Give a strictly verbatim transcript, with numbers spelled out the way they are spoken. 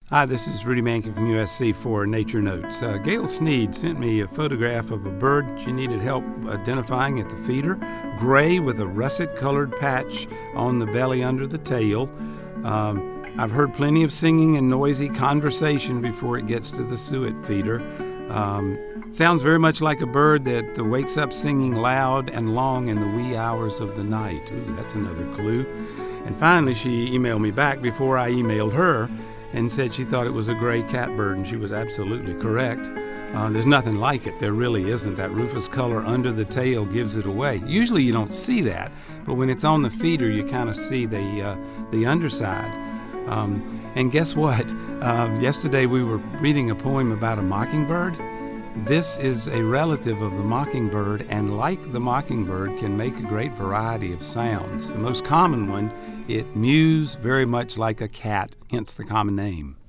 Hi, this is Rudy Mankin from U S C for Nature Notes. Uh, Gail Sneed sent me a photograph of a bird she needed help identifying at the feeder. Gray with a russet-colored patch on the belly under the tail. Um, I've heard plenty of singing and noisy conversation before it gets to the suet feeder. Um, sounds very much like a bird that uh, wakes up singing loud and long in the wee hours of the night. Ooh, that's another clue. And finally, she emailed me back before I emailed her and said she thought it was a gray catbird, and she was absolutely correct. Uh, there's nothing like it. There really isn't. That rufous color under the tail gives it away. Usually you don't see that, but when it's on the feeder, you kind of see the uh, the underside. Um, and guess what? Uh, yesterday we were reading a poem about a mockingbird. This is a relative of the mockingbird, and like the mockingbird, can make a great variety of sounds. The most common one, it mews very much like a cat, hence the common name.